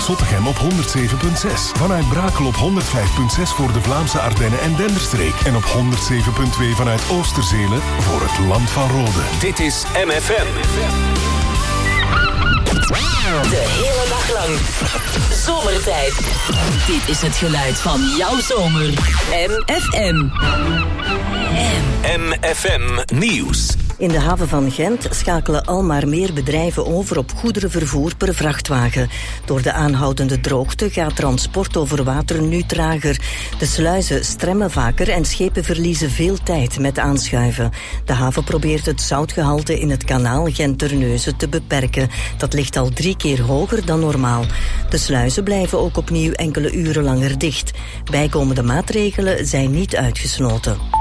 Zottegem op 107.6. Vanuit Brakel op 105.6 voor de Vlaamse Ardennen en Denderstreek. En op 107.2 vanuit Oosterzele voor het Land van Rode. Dit is MFM. De hele dag lang. Zomertijd. Dit is het geluid van jouw zomer. MFM. MFM Nieuws. In de haven van Gent schakelen al maar meer bedrijven over op goederenvervoer per vrachtwagen. Door de aanhoudende droogte gaat transport over water nu trager. De sluizen stremmen vaker en schepen verliezen veel tijd met aanschuiven. De haven probeert het zoutgehalte in het kanaal Gent-Terneuzen te beperken. Dat ligt al 3 keer hoger dan normaal. De sluizen blijven ook opnieuw enkele uren langer dicht. Bijkomende maatregelen zijn niet uitgesloten.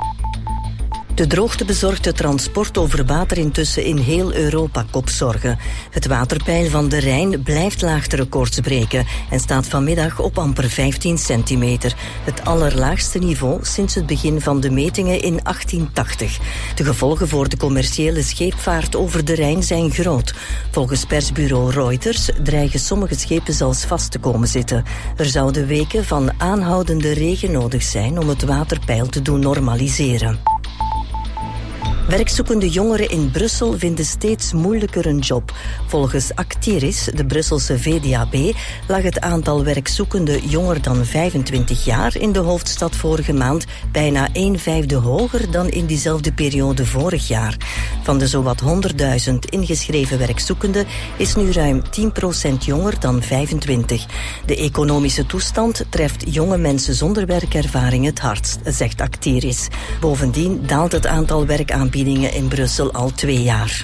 De droogte bezorgt het transport over water intussen in heel Europa kopzorgen. Het waterpeil van de Rijn blijft laagterecords breken en staat vanmiddag op amper 15 centimeter. Het allerlaagste niveau sinds het begin van de metingen in 1880. De gevolgen voor de commerciële scheepvaart over de Rijn zijn groot. Volgens persbureau Reuters dreigen sommige schepen zelfs vast te komen zitten. Er zouden weken van aanhoudende regen nodig zijn om het waterpeil te doen normaliseren. Werkzoekende jongeren in Brussel vinden steeds moeilijker een job. Volgens Actiris, de Brusselse VDAB, lag het aantal werkzoekenden jonger dan 25 jaar in de hoofdstad vorige maand bijna 1/5 hoger dan in diezelfde periode vorig jaar. Van de zowat 100.000 ingeschreven werkzoekenden is nu ruim 10% jonger dan 25. De economische toestand treft jonge mensen zonder werkervaring het hardst, zegt Actiris. Bovendien daalt het aantal werkaanbiedingen in Brussel al 2 jaar.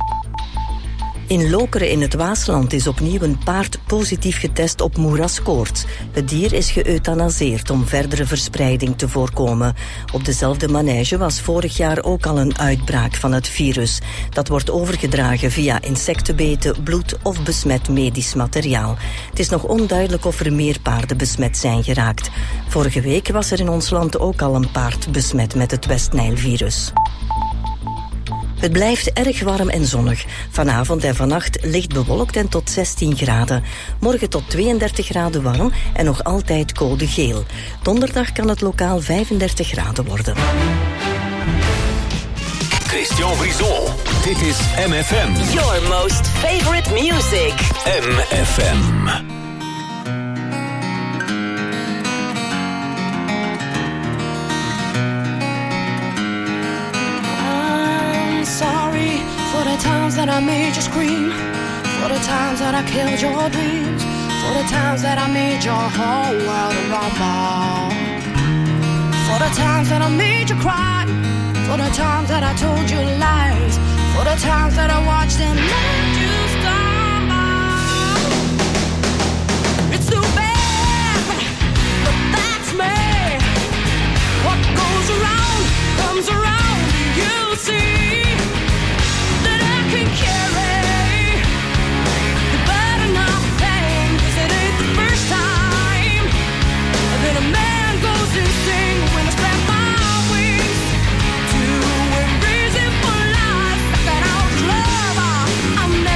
In Lokeren in het Waasland is opnieuw een paard positief getest op moeraskoorts. Het dier is geëuthanaseerd om verdere verspreiding te voorkomen. Op dezelfde manege was vorig jaar ook al een uitbraak van het virus. Dat wordt overgedragen via insectenbeten, bloed of besmet medisch materiaal. Het is nog onduidelijk of er meer paarden besmet zijn geraakt. Vorige week was er in ons land ook al een paard besmet met het West-Nijl-virus. Het blijft erg warm en zonnig. Vanavond en vannacht licht bewolkt en tot 16 graden. Morgen tot 32 graden warm en nog altijd code geel. Donderdag kan het lokaal 35 graden worden. Christian Brison. Dit is MFM. Your most favorite music. MFM. For the times that I made you scream, for the times that I killed your dreams, for the times that I made your whole world a rumble, for the times that I made you cry, for the times that I told you lies, for the times that I watched and let you stumble. It's too bad, but that's me. What goes around comes around, you see. Can carry the burden of pain, 'cause it ain't the first time that a man goes insane when I spread my wings to a reason for life. That out love, I'm never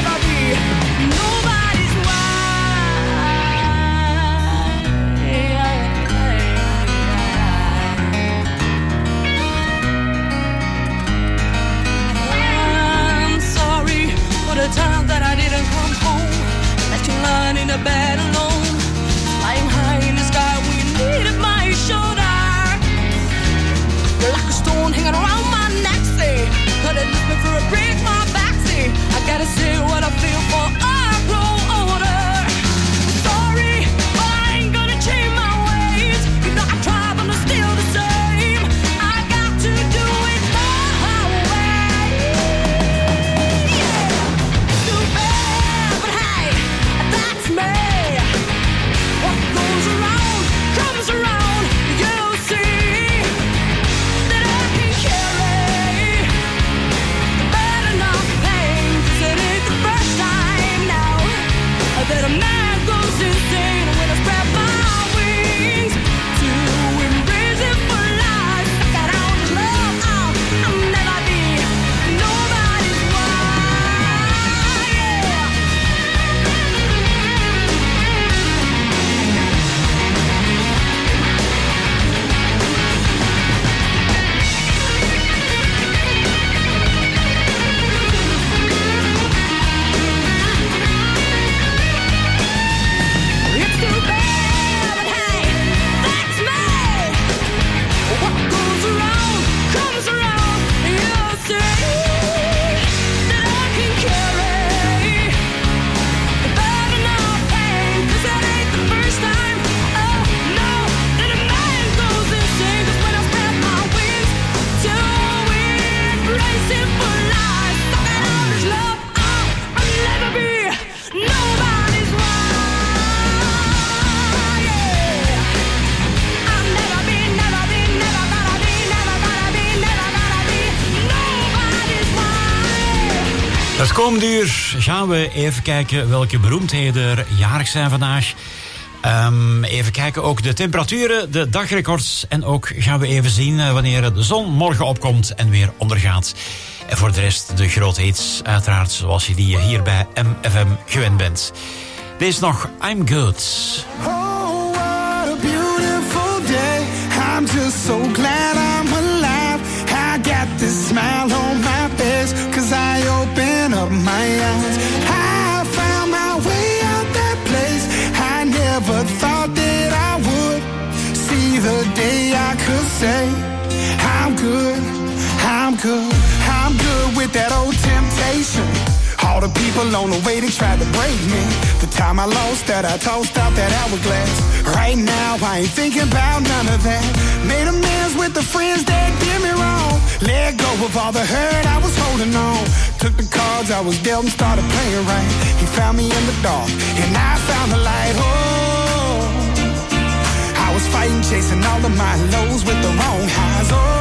Het komende uur gaan we even kijken welke beroemdheden er jarig zijn vandaag. Even kijken ook de temperaturen, de dagrecords. En ook gaan we even zien wanneer de zon morgen opkomt en weer ondergaat. En voor de rest de grote hits, uiteraard zoals je die hier bij MFM gewend bent. Dit is nog I'm Good. Oh, what a beautiful day. I'm just so glad I'm alive. I got this smile on my face, 'cause I open up my eyes. I found my way out that place. I never thought that I would see the day I could say I'm good, I'm good, I'm good with that old temptation. All the people on the way, they tried to break me. The time I lost that, I tossed out that hourglass. Right now, I ain't thinking about none of that. Made amends with the friends that did me wrong. Let go of all the hurt I was holding on. Took the cards I was dealt and started playing right. He found me in the dark, and I found the light. Oh, I was fighting, chasing all of my lows with the wrong highs. Oh,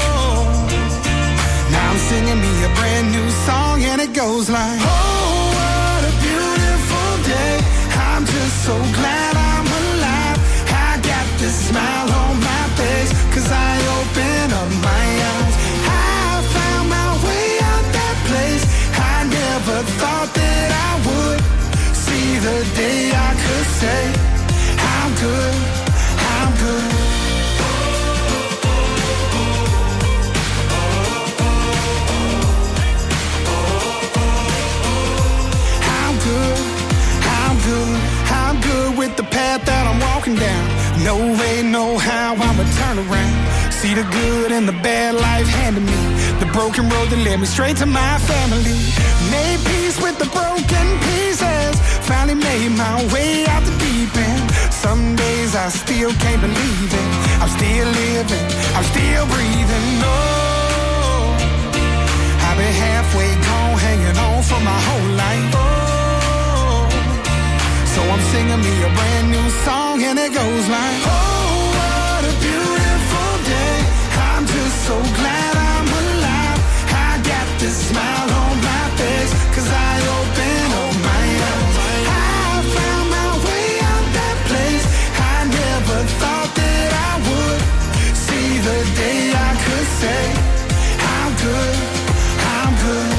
now I'm singing me a brand new song, and it goes like, oh, what a beautiful day. I'm just so glad I'm alive. I got this smile on my face, 'cause I open up my eyes. I found my way out that place. I never thought that I would see the day I could say I'm good, I'm good. I'm good with the path that I'm walking down. No way, no how, I'ma turn around. See the good and the bad life handed me. The broken road that led me straight to my family. Made peace with the broken pieces. Finally made my way out the deep end. Some days I still can't believe it. I'm still living, I'm still breathing. No, I've been halfway gone, hanging on for my whole life. So I'm singing me a brand new song, and it goes like, oh, what a beautiful day. I'm just so glad I'm alive. I got this smile on my face, 'cause I open up my eyes. I found my way out that place. I never thought that I would see the day I could say I'm good, I'm good.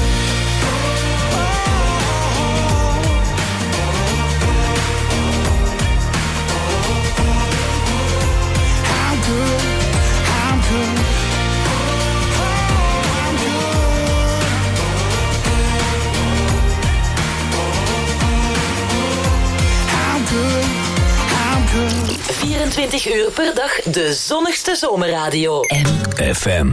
I'm good. 24 uur per dag de zonnigste zomerradio. MFM.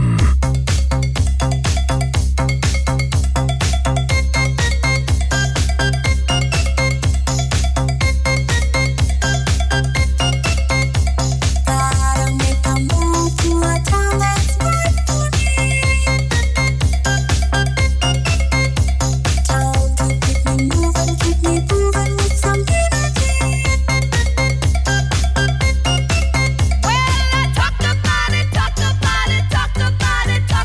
Talk about it.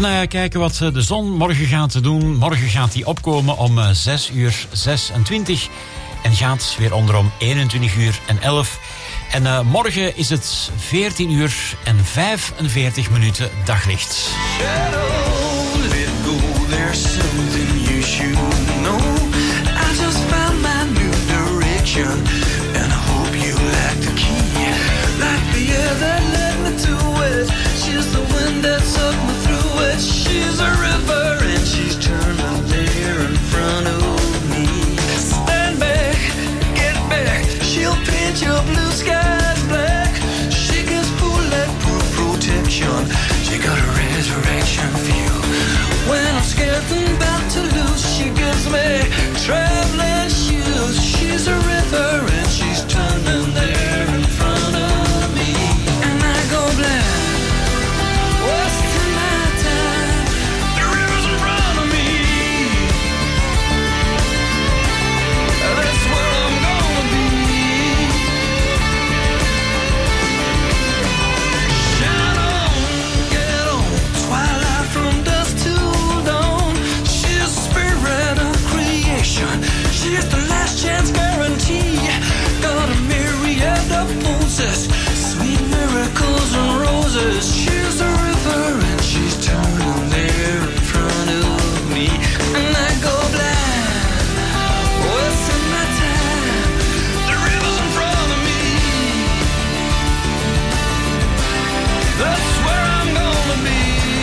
Even kijken wat de zon morgen gaat doen. Morgen gaat die opkomen om 6:26 en gaat weer onder om 21:11. En morgen is het 14:45 daglicht. And I hope you like the key, like the air that led me to it. She's the wind that sucked me through it. She's a river and she's turning there in front of me. Stand back, get back. She'll paint your blue skies black. She gives bulletproof protection. She got a resurrection view. When I'm scared and about to lose, she gives me traveling shoes. She's a river and she's turning there in front of me. And I go blind, wasting my time. The river's in front of me. That's where I'm gonna be. Shine on, get on, twilight from dusk till dawn. She's the spirit of creation. She's the last chance guarantee. Got a myriad of pulses, sweet miracles and roses. She's a river and she's turning there in front of me. And I go blind, wasting my time. The river's in front of me. That's where I'm gonna be.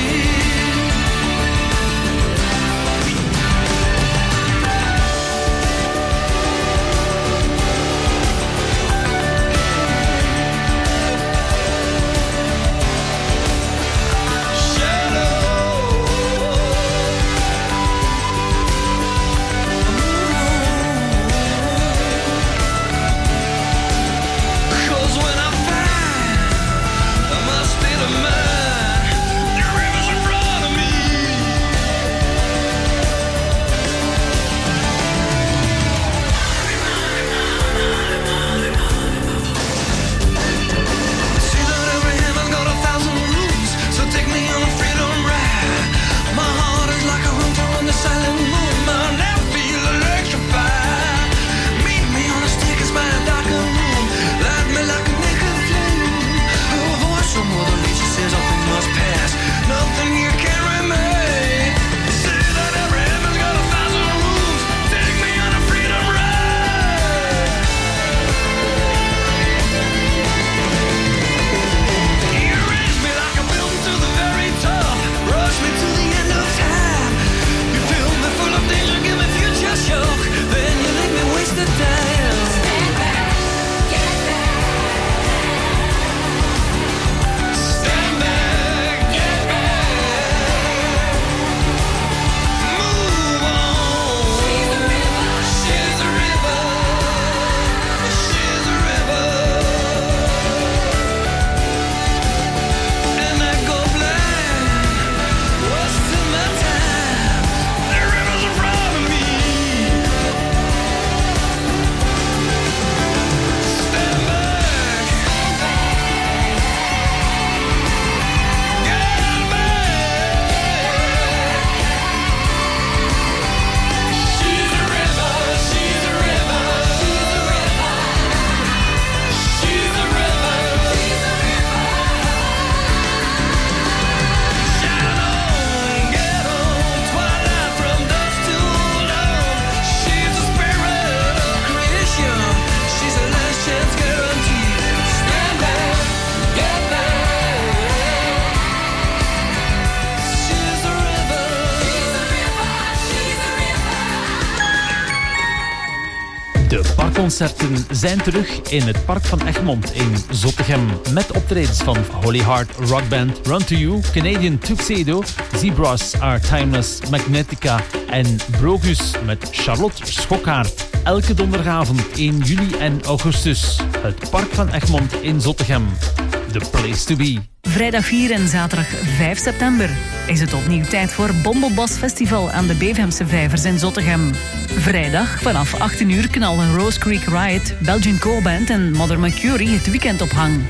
Concerten zijn terug in het Park van Egmond in Zottegem. Met optredens van Holy Heart Rockband, Run To You, Canadian Tuxedo, Zebras Are Timeless, Magnetica en Brogus met Charlotte Schokkaert. Elke donderdagavond 1 juli en augustus. Het Park van Egmond in Zottegem. The place to be. Vrijdag 4 en zaterdag 5 september is het opnieuw tijd voor Bombelbas Festival aan de Bevemse Vijvers in Zottegem. Vrijdag vanaf 18 uur knallen Rose Creek Riot, Belgian Co-band en Mother Mercury het weekend op hang.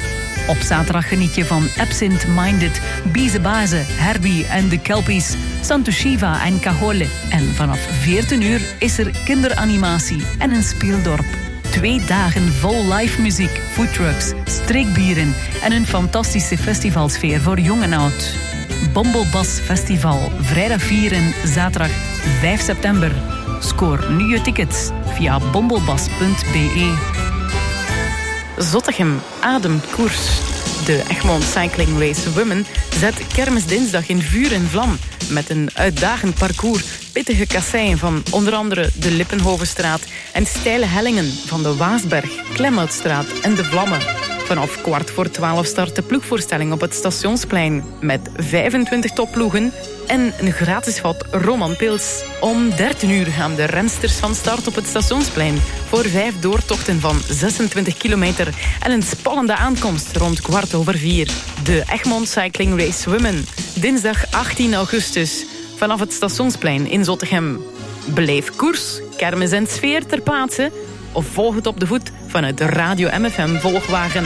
Op zaterdag geniet je van Absent Minded, Biezebaze, Herbie en de Kelpies, Santo Shiva en Cajole. En vanaf 14 uur is er kinderanimatie en een speeldorp. 2 dagen vol live muziek, foodtrucks, streekbieren en een fantastische festivalsfeer voor jong en oud. Bombelbas Festival, vrijdag 4 en zaterdag 5 september. Scoor nu je tickets via bombelbas.be. Zottegem ademt koers. De Egmond Cycling Race Women zet kermisdinsdag in vuur en vlam met een uitdagend parcours, pittige kasseien van onder andere de Lippenhovenstraat en steile hellingen van de Waasberg, Klemhoutstraat en de Vlammen. Vanaf 11:15 start de ploegvoorstelling op het Stationsplein met 25 topploegen en een gratis vat Roman Pils. Om 13 uur gaan de rensters van start op het Stationsplein voor 5 doortochten van 26 kilometer en een spannende aankomst rond 4:15. De Egmond Cycling Race Women, dinsdag 18 augustus, vanaf het Stationsplein in Zottegem. Beleef koers, kermis en sfeer ter plaatse of volg het op de voet vanuit de Radio MFM Volgwagen.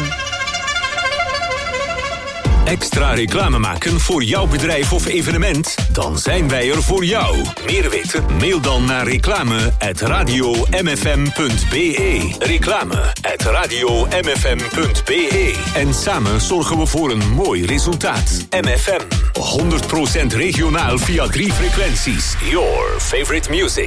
Extra reclame maken voor jouw bedrijf of evenement? Dan zijn wij er voor jou. Meer weten? Mail dan naar reclame@radiomfm.be. Reclame@radiomfm.be. En samen zorgen we voor een mooi resultaat. MFM, 100% regionaal via 3 frequenties. Your favorite music.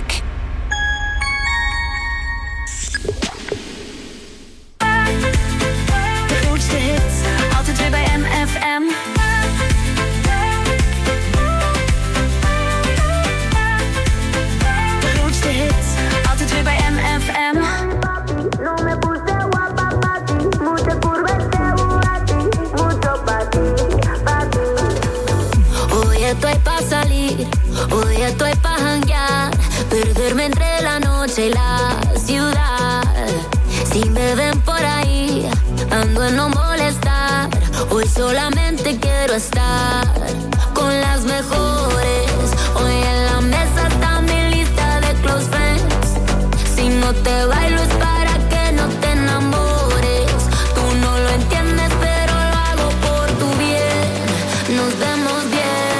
Estoy pa' salir, hoy estoy pa' janguear, perderme entre la noche y la ciudad. Si me ven por ahí, ando en no molestar, hoy solamente quiero estar con las mejores. Hoy en la mesa está mi lista de close friends, si no te bailo es para que no te enamores. Tú no lo entiendes pero lo hago por tu bien, nos vemos bien.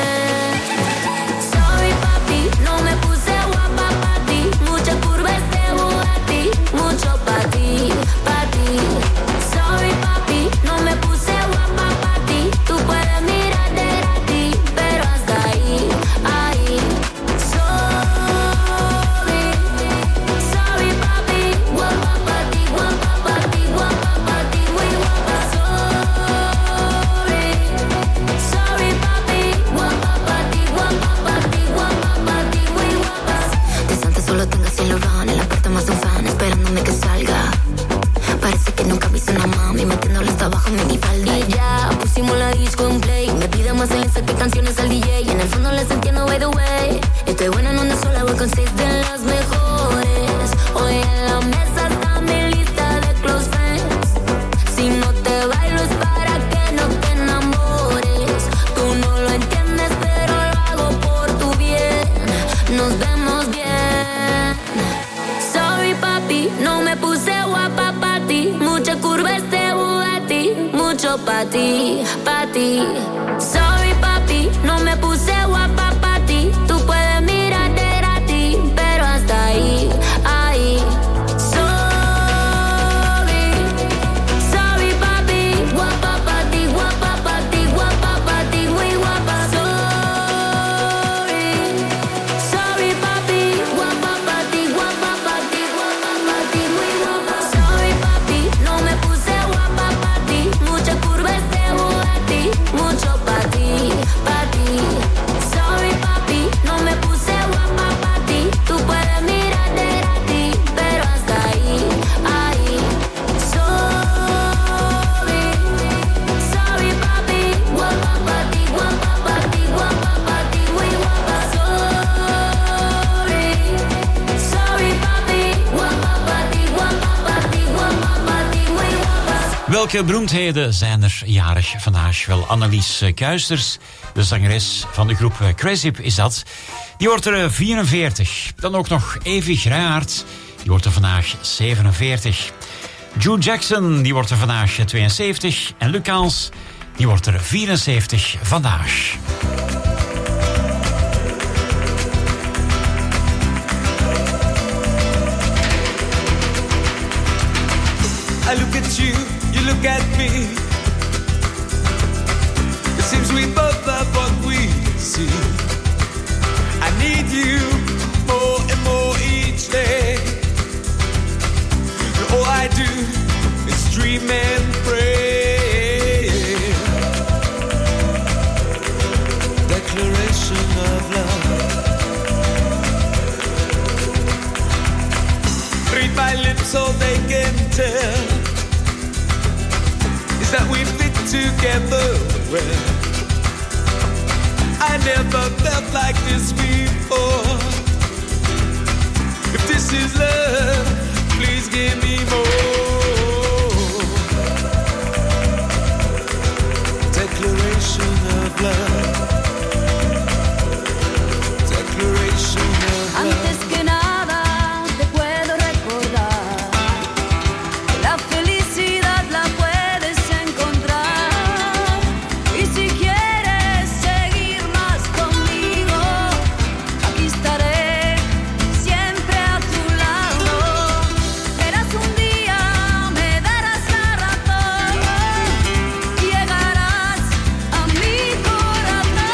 Abajo mi falda y ya pusimos la disco en play. Me pide más en que canciones al DJ. En el fondo les entiendo by the way. Estoy buena en onda sola, voy con 6 de las mejores. Hoy en la mesa está mi lista de close friends. Si no te bailo es para que no te enamores. Tú no lo entiendes pero lo hago por tu bien. Nos vemos bien. Sorry papi, no me puse guapa pa' ti. Mucha curva mucho pa' ti, pa' ti. Sorry papi, no me puse guapa pa' ti. Tú puedes mirar de gratis, pero hasta ahí, ahí. Sorry, sorry papi, guapa pa' ti, guapa pa' ti, guapa pa' ti, muy guapa. Sorry, sorry papi, guapa pa' ti, guapa pa' ti, guapa pa' ti, muy guapa. Sorry papi, no me puse guapa pa' ti. Mucha curva mucho pa' ti, pa' ti. Sorry papi, no me puse guapa pa' ti. Tú puedes mirar de gratis, pero hasta ahí, ahí. Sorry, sorry papi, guapa pa' ti, guapa pa' ti, guapa pa' ti, muy guapa. Sorry, sorry papi, guapa pa' ti, guapa pa' ti, guapa pa' ti, muy guapa. Welke beroemdheden zijn er jarig vandaag? Wel, Annelies Kuijsters, de zangeres van de groep Crazyp is dat. Die wordt er 44. Dan ook nog Evie Grijhaard, die wordt er vandaag 47. June Jackson, die wordt er vandaag 72. En Lucas, die wordt er 74 vandaag. I look at you, you look at me. It seems we both love what we see. I need you more and more each day. And all I do is dream and pray. Declaration of love. Read my lips so they can tell is that we fit together well. I never felt like this before. If this is love, please give me more. Declaration of love. Declaration of love. Antes que nada te puedo recordar que la felicidad la puedes encontrar. Y si quieres seguir más conmigo, aquí estaré siempre a tu lado. Verás un día, me darás la razón y llegarás a mi corazón.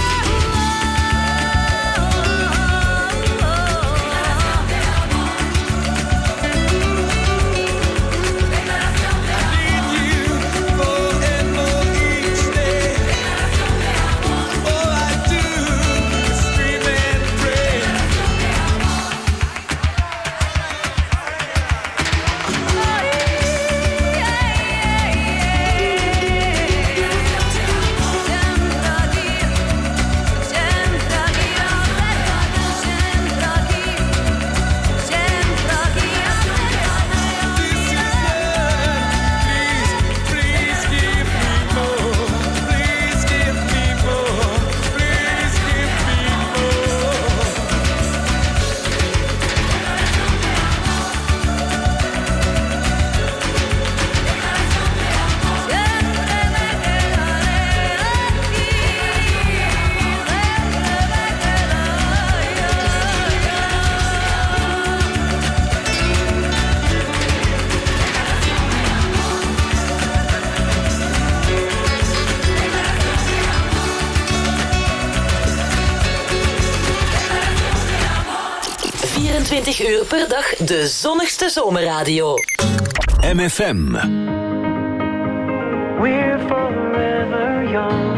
Uur per dag de zonnigste zomerradio. MFM. We're forever young.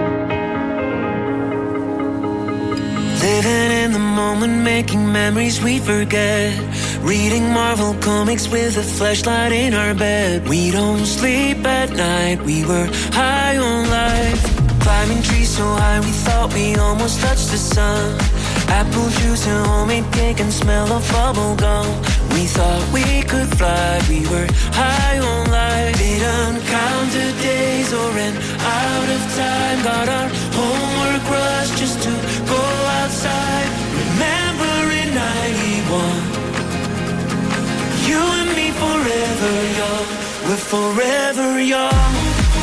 Living in the moment, making memories we forget. Reading Marvel comics with a flashlight in our bed. We don't sleep at night, we were high on life. Climbing trees so high we thought we almost touched the sun. Apple juice and homemade cake and smell of bubble gum. We thought we could fly, we were high on life. Didn't count the days or ran out of time. Got our homework rush just to go outside. Remember in 91, you and me forever young. We're forever young.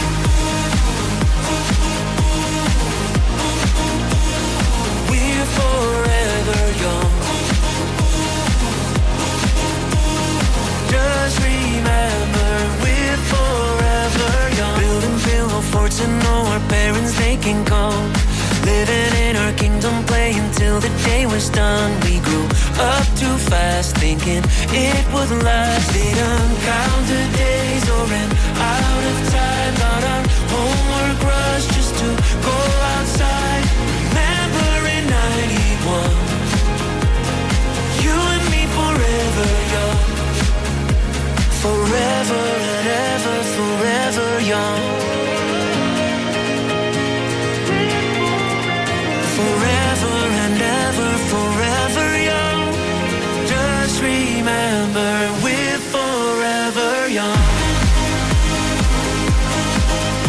Forever young. Just remember we're forever young. Building pillow forts and know our parents they can come. Living in our kingdom, playing till the day was done. We grew up too fast, thinking it would last. Didn't count the days or ran out of time. Got our homework rush just to go outside. Remember in 91, you and me forever young. Forever and ever, forever young. Forever and ever, forever young. Just remember we're forever young.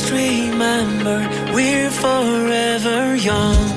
just remember we're forever young.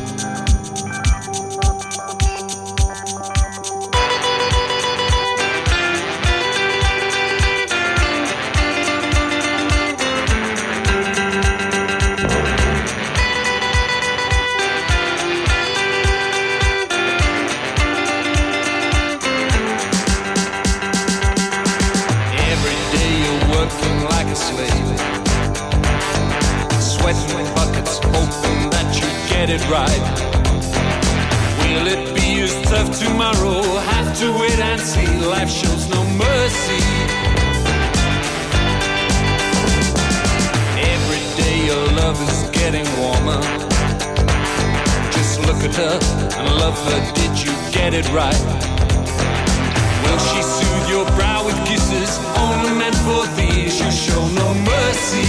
It right. Will it be as tough tomorrow? Have to wait and see. Life shows no mercy. Every day your love is getting warmer. Just look at her and love her. Did you get it right? Will she soothe your brow with kisses only meant for these? You show no mercy.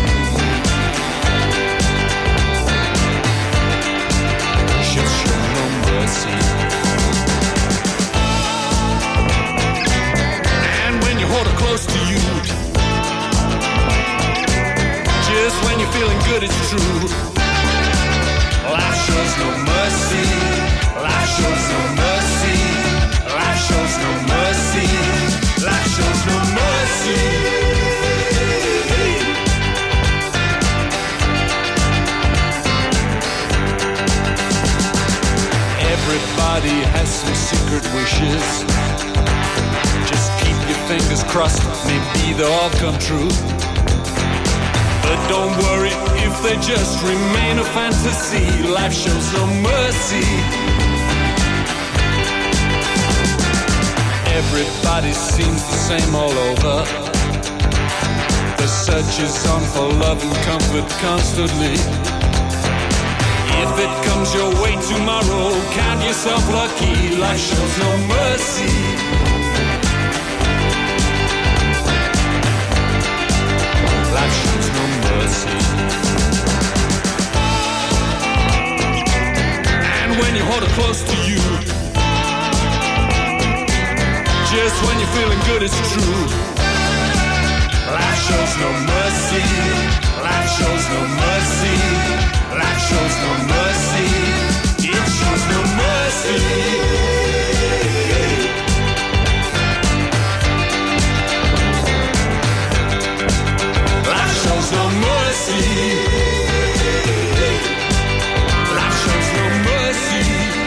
And when you hold her close to you, just when you're feeling good, it's true. Life shows no mercy. Life shows no mercy. Life shows no mercy. Life shows no mercy. Everybody has some secret wishes. Just keep your fingers crossed, maybe they'll all come true. But don't worry if they just remain a fantasy. Life shows no mercy. Everybody seems the same all over. The search is on for love and comfort constantly. If it comes your way tomorrow, count yourself lucky. Life shows no mercy. Life shows no mercy. And when you hold her close to you, just when you're feeling good, it's true. Life shows no mercy. Life shows no mercy. Life shows no mercy. It shows no mercy. Life shows no mercy. Life shows no mercy.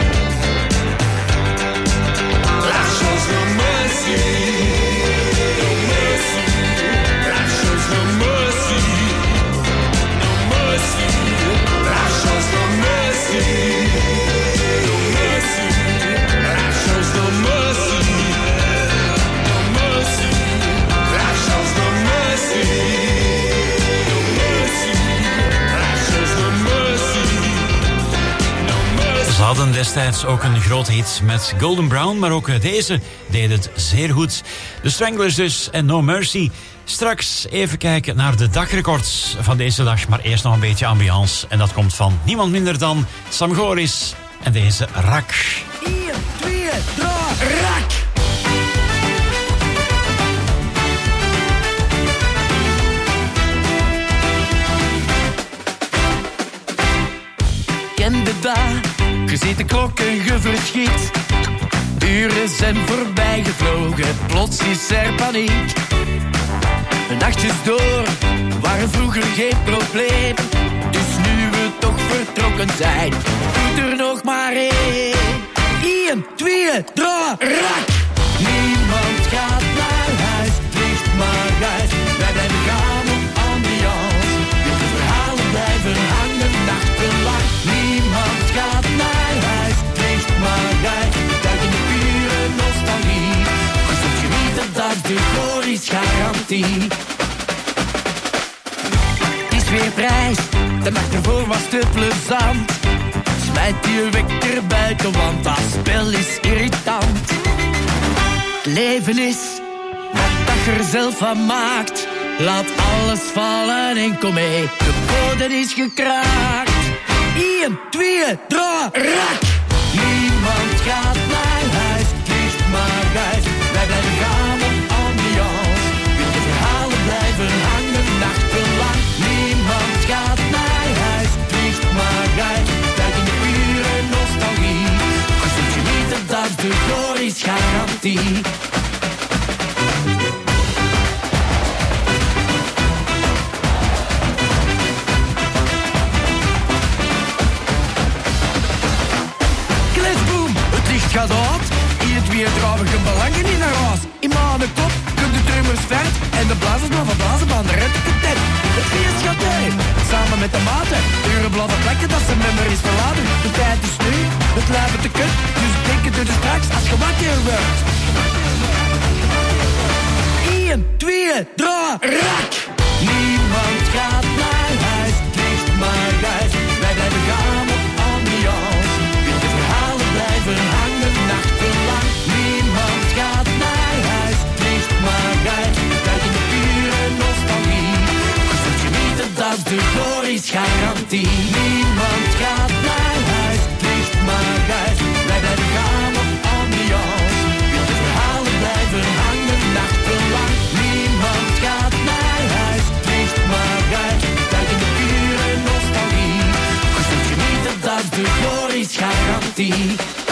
Life shows no mercy. No mercy. Life shows no mercy. No mercy. Life shows no mercy. No mercy. Life shows no mercy. No mercy. Life shows no mercy. No mercy. Life shows no mercy. No mercy. Ze hadden destijds ook een grote hit met Golden Brown, maar ook deze deed het zeer goed. De Stranglers dus en No Mercy. Straks even kijken naar de dagrecords van deze dag, maar eerst nog een beetje ambiance. En dat komt van niemand minder dan Sam Goris en deze Rak. 1, 2, 3, Rak! Ken de dag, je ziet de klok en je verschiet. Uren zijn voorbij gevlogen, plots is er paniek. De nachtjes door waren vroeger geen probleem. Dus nu we toch vertrokken zijn, doet er nog maar één. 1, 2, 3, Rak! Niemand gaat naar huis, ligt maar uit. Wij blijven gaan op ambiance. De verhalen blijven hangen nachtenlang. Niemand gaat naar huis, ligt maar uit. Duik in de pure nostalgie. Je zult genieten, dat is de Goris garantie. Het is weer prijs, de nacht ervoor was te plezant. Smijt je wekker buiten, want dat spel is irritant. Het leven is wat je er zelf van maakt. Laat alles vallen en kom mee, de code is gekraakt. 1, 2, 3, Rak! Niemand gaat naar huis, ligt maar uit. Wij blijven gaan op ambiance. De verhalen blijven hangen nachtenlang. garantie. Kletsboom, het licht gaat uit. Hier twee trouwige belangen in haar huis. In mijn kop komt de drummers vet. En de blazers blijven blazen van de retteketet. Het feest gaat door, samen met de maten. Uren blijven plekken dat ze member is verlaten. De tijd is nu, het lijven te kut. Dus denken doe er straks als je wakker wordt. 1, 2, 3, rak! Niemand gaat naar huis, het ligt maar uit. Wij blijven gaan op ambiance. De verhalen blijven hangen nachtenlang. Niemand gaat naar huis, het ligt maar uit. Buiten de pure nostalgie. Je zult genieten, dat is de glorisch garantie. Niemand gaat naar huis, het ligt maar uit. Wij blijven gaan op ambiance. De verhalen blijven hangen nachtenlang. Niemand gaat naar huis, het ligt maar uit. Buiten de pure nostalgie. Je zult genieten, dat is de glorisch garantie.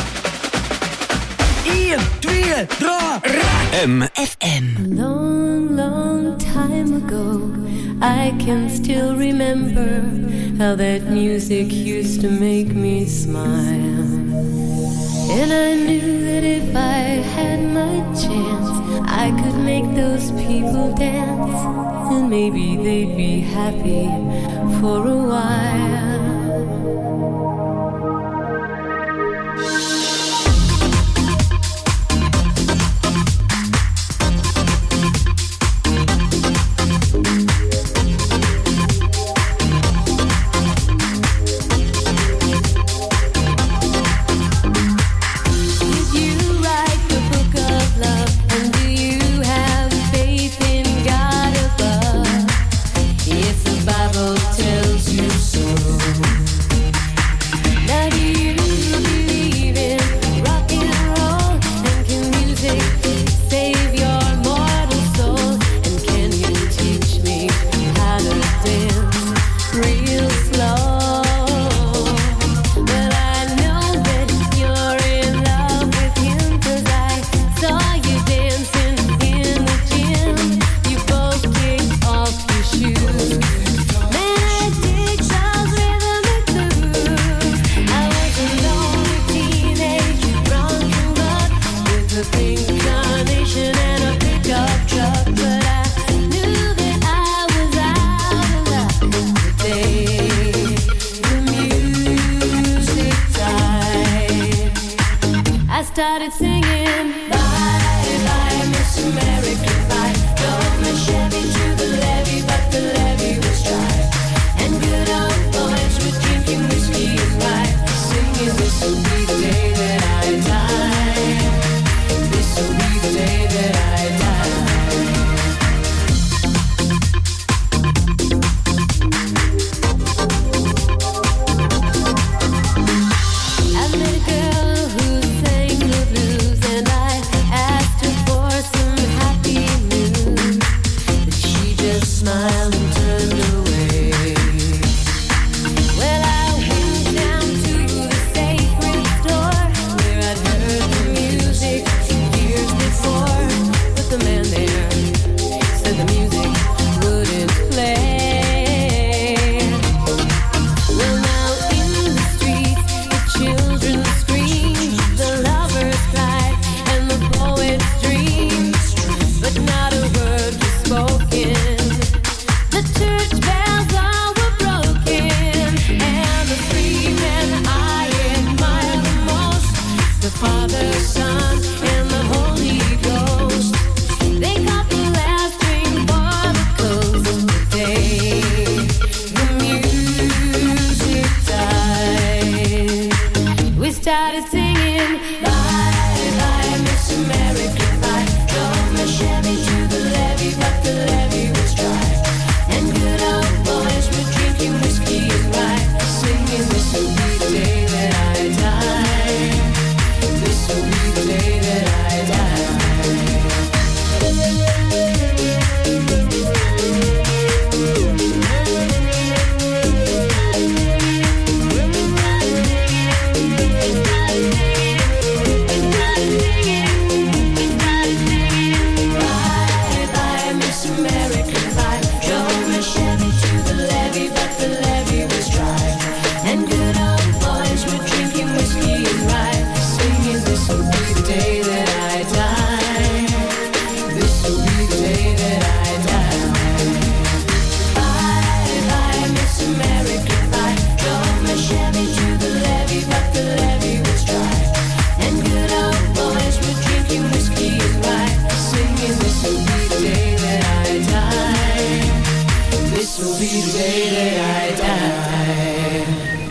1, 2, 3, rak! MFM. Long, long time ago, I can still remember how that music used to make me smile. And I knew that if I had my chance, I could make those people dance. And maybe they'd be happy for a while.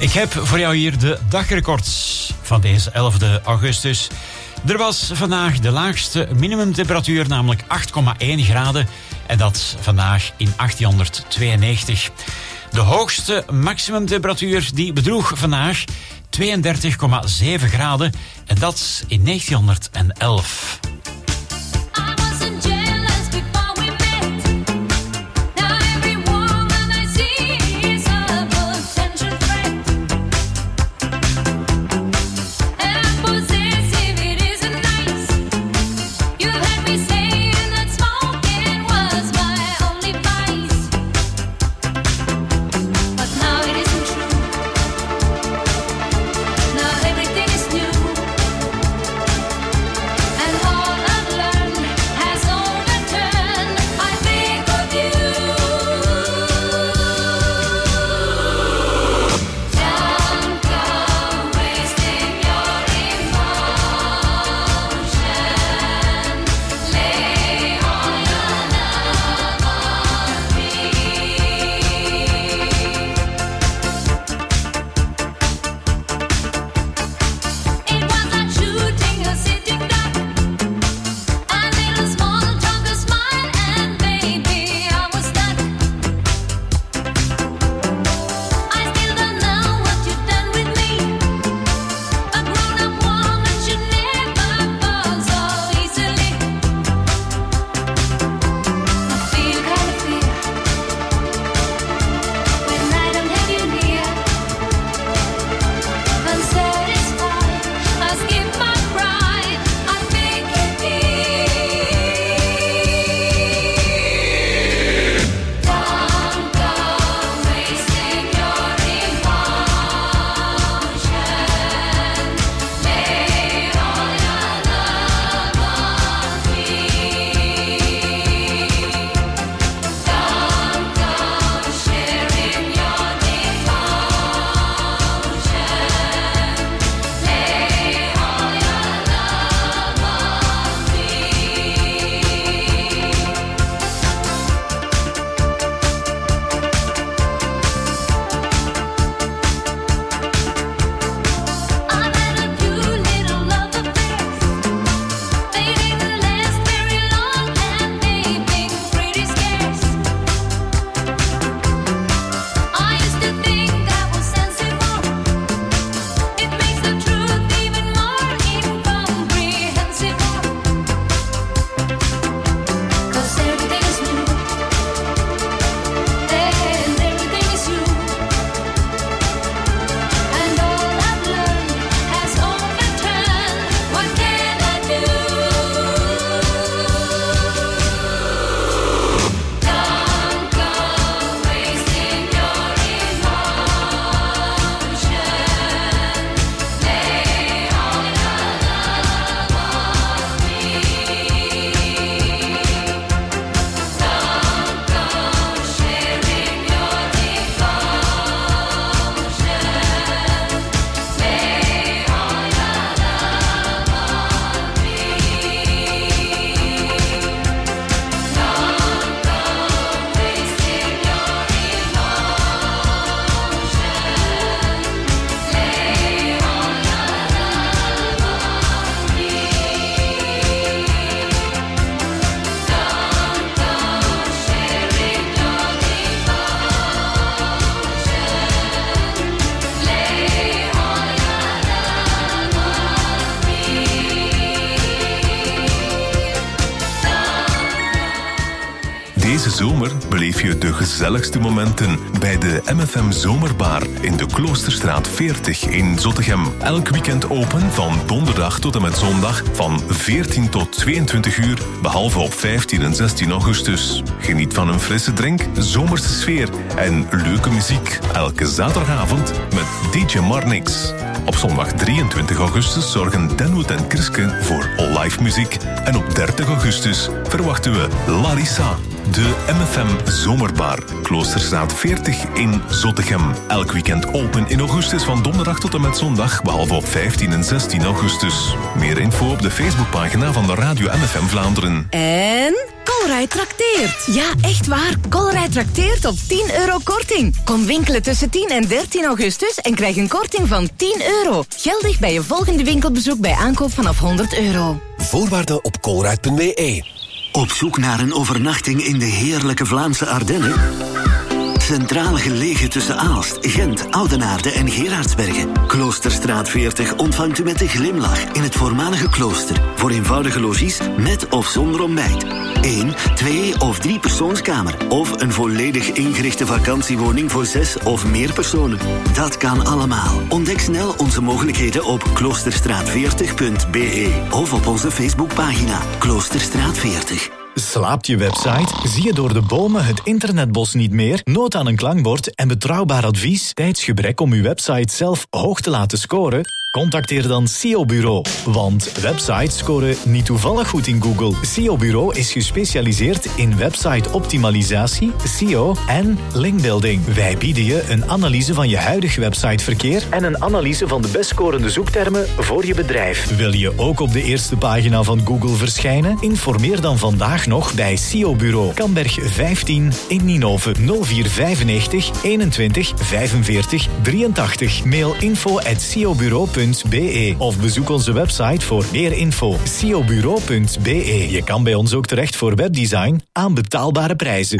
Ik heb voor jou hier de dagrecords van deze 11 augustus. Er was vandaag de laagste minimumtemperatuur, namelijk 8,1 graden. En dat vandaag in 1892. De hoogste maximumtemperatuur die bedroeg vandaag 32,7 graden. En dat in 1911. Deze zomer beleef je de gezelligste momenten bij de MFM Zomerbar in de Kloosterstraat 40 in Zottegem. Elk weekend open van donderdag tot en met zondag van 14 tot 22 uur, behalve op 15 en 16 augustus. Geniet van een frisse drink, zomerse sfeer en leuke muziek. Elke zaterdagavond met DJ Marnix. Op zondag 23 augustus zorgen Denwood en Kriske voor live muziek. En op 30 augustus verwachten we Larissa. De MFM Zomerbar, Kloosterstraat 40 in Zottegem. Elk weekend open in augustus van donderdag tot en met zondag, behalve op 15 en 16 augustus. Meer info op de Facebookpagina van de Radio MFM Vlaanderen. En Colruyt trakteert. Ja, echt waar. Colruyt trakteert op €10 korting. Kom winkelen tussen 10 en 13 augustus en krijg een korting van €10. Geldig bij je volgende winkelbezoek bij aankoop vanaf €100. Voorwaarden op colruyt.be. Op zoek naar een overnachting in de heerlijke Vlaamse Ardennen? Centraal gelegen tussen Aalst, Gent, Oudenaarde en Gerardsbergen. Kloosterstraat 40 ontvangt u met een glimlach in het voormalige klooster. Voor eenvoudige logies met of zonder ontbijt. 1, 2 of 3 persoonskamer. Of een volledig ingerichte vakantiewoning voor 6 of meer personen. Dat kan allemaal. Ontdek snel onze mogelijkheden op kloosterstraat40.be of op onze Facebookpagina Kloosterstraat 40. Slaapt je website? Zie je door de bomen het internetbos niet meer? Nood aan een klankbord en betrouwbaar advies? Tijdsgebrek om uw website zelf hoog te laten scoren? Contacteer dan SEO Bureau. Want websites scoren niet toevallig goed in Google. SEO Bureau is gespecialiseerd in website-optimalisatie, SEO en linkbuilding. Wij bieden je een analyse van je huidig websiteverkeer en een analyse van de best scorende zoektermen voor je bedrijf. Wil je ook op de eerste pagina van Google verschijnen? Informeer dan vandaag nog bij SEO Bureau. Kamberg 15 in Ninove 0495 21 45 83. Mail info@seobureau.be of bezoek onze website voor meer info. seobureau.be. Je kan bij ons ook terecht voor webdesign aan betaalbare prijzen.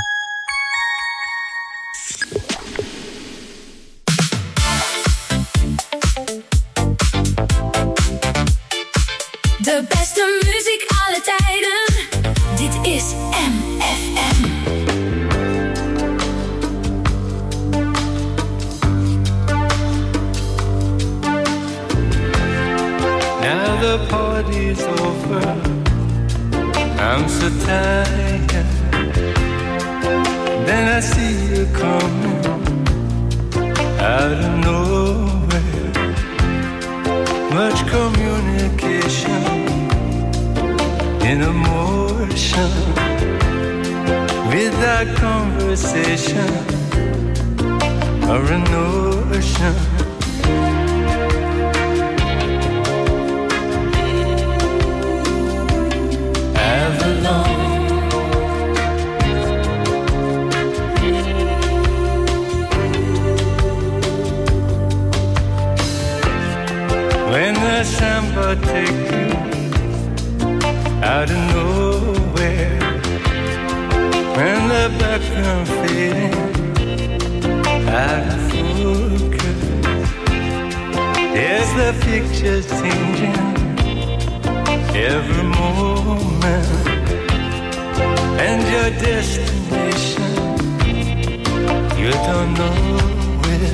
De beste muziek alle tijden. Dit is MFM. Now the party's over, I'm so tired. Then I see you coming out of nowhere. Much communication in emotion, without conversation or a notion. When the samba take you out of nowhere, when the background fading out of focus, there's the picture changing every moment, and your destination you don't know where.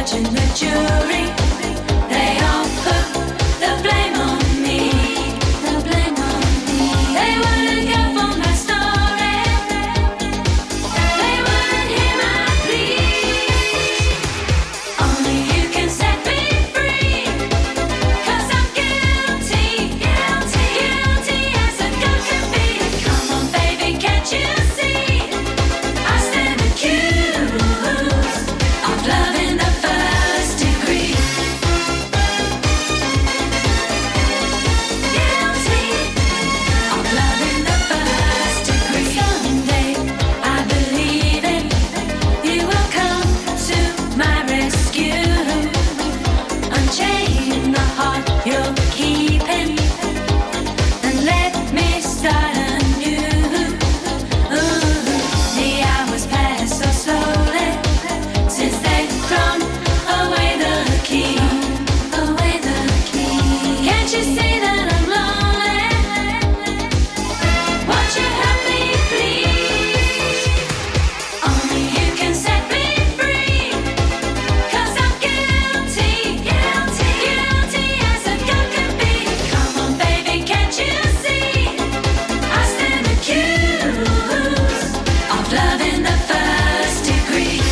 judge and the jury, they all put the blame on me. The blame on me. They wouldn't go for my story. They wouldn't hear my plea. Only you can set me free. 'Cause I'm guilty, guilty, guilty as a girl can be. Come on, baby, can't you see? I stand accused of love in the first degree. Guilty of love in the first degree. Someday, I believe it, you will come to my rescue. Unchain the heart you're keeping and let me start anew. The hours pass so slowly since they've thrown away the key. Away the key. Can't you see that I'm lonely? Won't you help me, please? Only you can set me free. 'Cause I'm guilty, guilty, guilty as a girl can be. Come on, baby, can't you see? I stand accused of love in the first degree.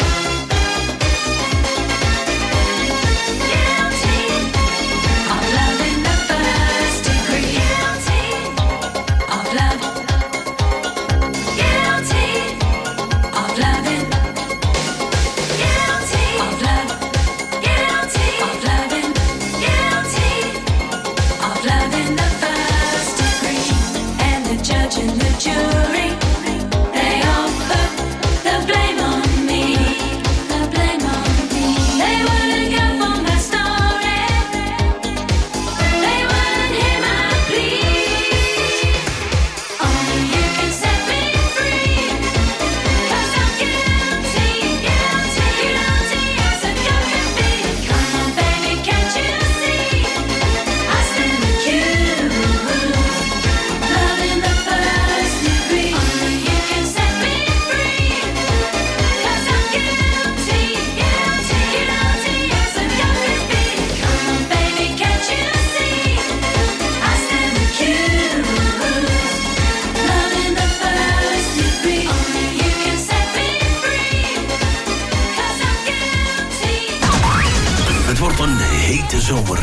Guilty of love in the first degree. Guilty of love. Guilty of loving. Guilty of love. Guilty of loving. Guilty of love in the first degree. And the judge and the jury, they all put the blame on me. The blame on me. They wouldn't go for my story. They wouldn't hear my plea. Only you can set me free. 'Cause I'm guilty, guilty, guilty as a girl can be. Come on, baby, can't you see? I stand accused, love in the first degree. Only you can set me free. 'Cause I'm guilty, guilty, guilty as a girl can be. Come on, baby, can't you see? I stand accused, love in the first degree. Only you can set me free. 'Cause I'm guilty. Het wordt een hete zomer.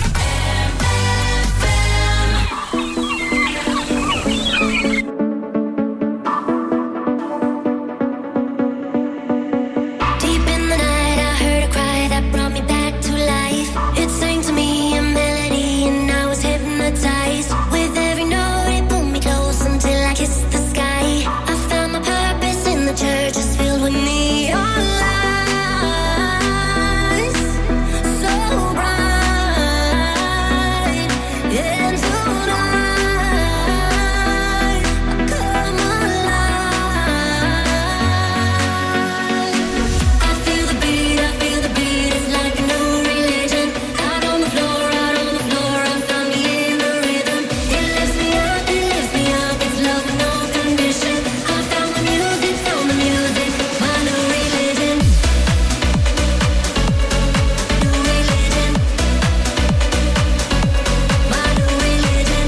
Deep in the night, I heard a cry that brought me back to life. It sang to me a melody, and I was hypnotized. With every note, it pulled me close until I kissed the sky. I found my purpose in the church, it's filled with neon lights, so bright. And tonight, I come alive. I feel the beat, it's like a new religion. Out on the floor, I found me in the rhythm. It lifts me up, it's love with no condition. I found the music, my new religion. New religion. My new religion.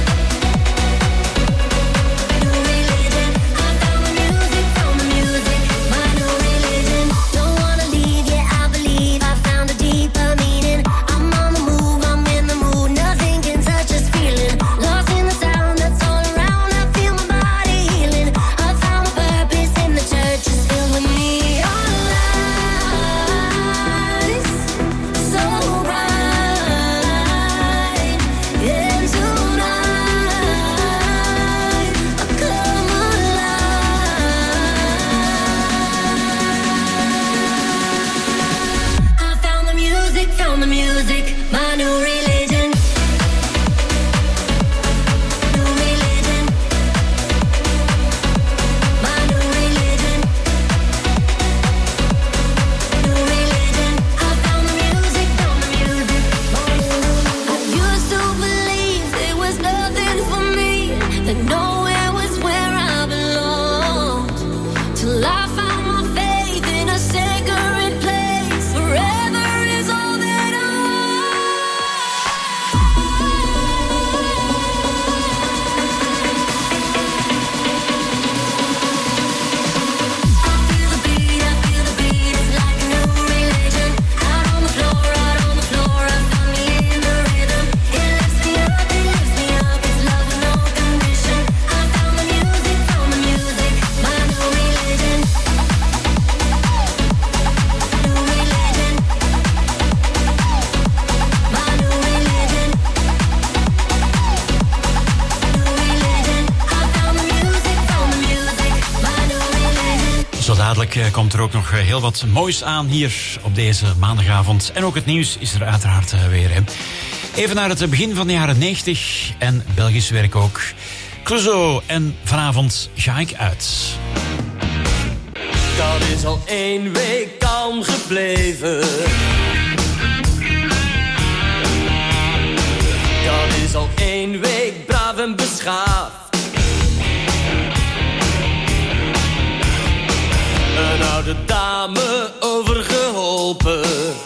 New religion. I found the music, my new religion. Don't wanna leave, yeah, I believe I found a deeper meaning. I'm on the move, I'm in the mood, nothing can touch this feeling. Lost in the sound that's all around, I feel my body healing. I found my purpose in the church, it's filled with neon lights, so bright. And tonight, I come alive. I found the music, my new religion. New religion. My new religion. New religion. I found the music, I used to believe there was nothing for me, that nowhere was where I belonged. Till I found my faith in a sacred place, forever komt er ook nog heel wat moois aan hier op deze maandagavond. En ook het nieuws is er uiteraard weer. Hè. Even naar het begin van de jaren 90 en Belgisch werk ook. Clouseau en vanavond ga ik uit. Dat is al 1 week kalm gebleven. Dat is al 1 week braaf en beschaafd. Een oude dame overgeholpen.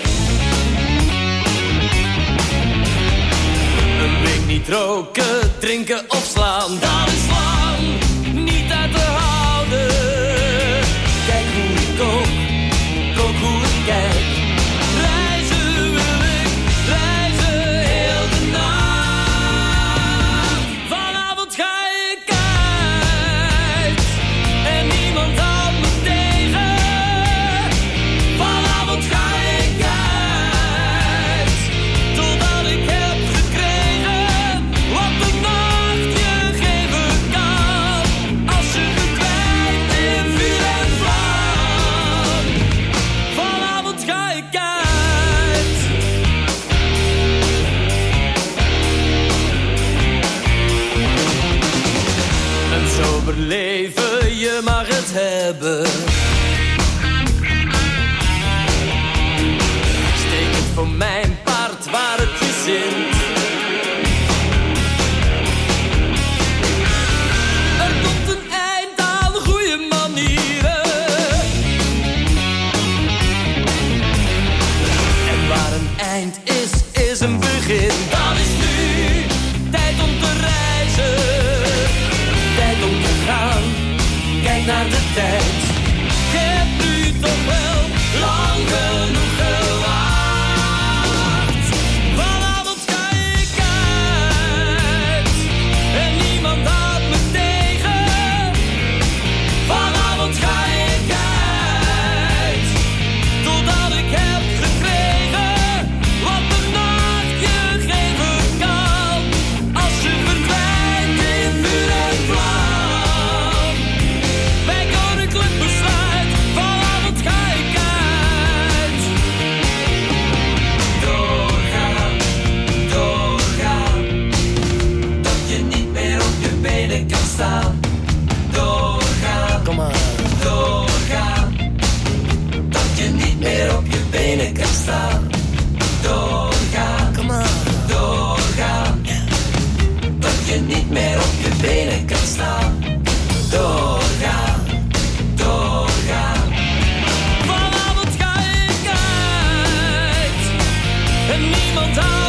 Een week niet roken, drinken of slaan. Dat is lang niet uit te houden. Kijk hoe ik kook hoe ik kijk. Reizen wil ik, reizen heel de nacht. Vanavond ga ik uit en niemand houdt me tegen. Vanavond ga ik uit totdat ik heb gekregen wat de nacht je geven kan. Als je verdwijnt in vuur en vlam. Vanavond ga ik uit. Een sober leven, je mag het hebben. Steek het voor mijn paard waar het je zint. Er komt een eind aan goede manieren. En waar een eind is, is een begin. Dat is nu tijd om te reizen. Tijd om te gaan. Kijk naar de tijd. Je hebt nu toch wel lang genoeg gewacht. Vanavond ga ik uit en niemand houdt me tegen. Vanavond ga ik uit totdat ik heb gekregen wat de nacht je geven kan. Als je verdwijnt in vuur en vlam. Bij koninklijk besluit, vanavond ga ik uit. Doorgaan, doorgaan, dat je niet meer op je benen kan staan. Doorgaan, doorgaan, dat je niet meer op je benen kan staan. Doorgaan, doorgaan, dat je niet meer op je benen kan staan. Doorgaan, doorgaan. Vanavond ga ik uit en niemand houdt